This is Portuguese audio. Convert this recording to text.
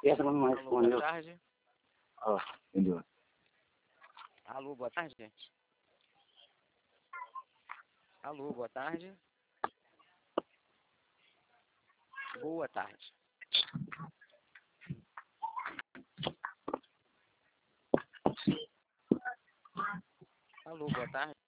Essa não Alô, boa respondeu. tarde. Ó, entendeu? Alô, boa tarde. Alô, boa tarde. Boa tarde. Alô, boa tarde.